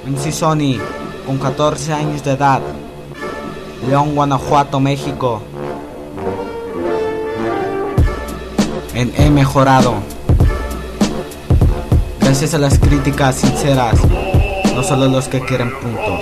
MC Sony, con 14 años de edad, León, Guanajuato, México. He mejorado. Gracias a las críticas sinceras, no solo los que quieren puntos.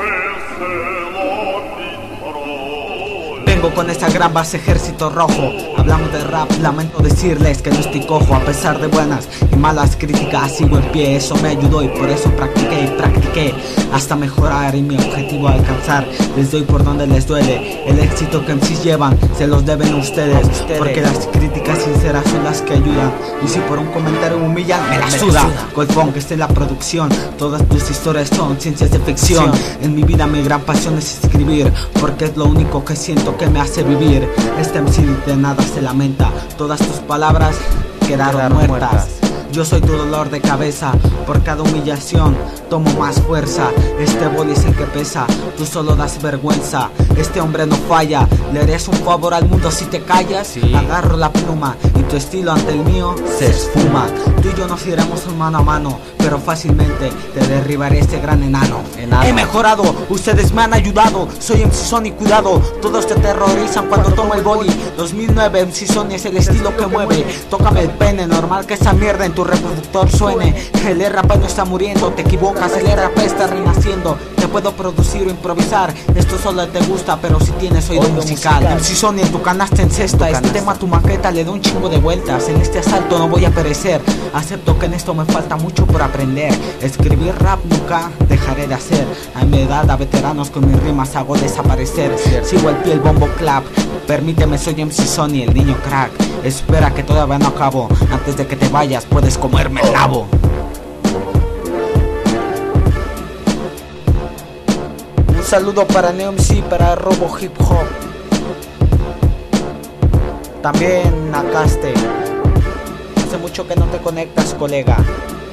Vengo con esta gran base ejército rojo. Hablamos de rap, lamento decirles que no estoy cojo. A pesar de buenas y malas críticas sigo en pie. Eso me ayudó y por eso practiqué hasta mejorar y mi objetivo alcanzar. Les doy por donde les duele. El éxito que MCs llevan se los deben a ustedes, porque las críticas sinceras son las que ayudan. Y si por un comentario me humillan, me la suda. Golfón que esté en la producción. Todas tus historias son ciencias de ficción. En mi vida mi gran pasión es escribir, porque es lo único que siento que me hace vivir. Este MC de nada se lamenta. Todas tus palabras quedaron muertas. Yo soy tu dolor de cabeza. Por cada humillación tomo más fuerza. Este boli es el que pesa, tú solo das vergüenza. Este hombre no falla. Le harías un favor al mundo si te callas. Agarro la pluma y tu estilo ante el mío se esfuma. Tú y yo nos iremos mano a mano, pero fácilmente te derribaré este gran enano. He mejorado, ustedes me han ayudado. Soy MC Sony, cuidado. Todos te aterrorizan cuando tomo el boli. 2009 MC Sony es el estilo que mueve. Tócame el pene, normal que esa mierda en tu reproductor suene. El RP no está muriendo, te equivocas, el RP está renaciendo. Te puedo producir o improvisar, esto solo te gusta, pero si tienes oído musical. MC Sony en tu canasta en cesta. Este tema a tu maqueta le da un chingo de vueltas. En este asalto no voy a perecer. Acepto que en esto me falta mucho por aprender. Escribir rap nunca dejaré de hacer. A mi edad a veteranos con mis rimas hago desaparecer. Sigo al pie el bombo clap. Permíteme, soy MC Sony, el niño crack. Espera que todavía no acabo. Antes de que te vayas puedes comerme el nabo. Un saludo para Neo MC, para Robo Hip Hop. También a Caste. Hace mucho que no te conectas, colega.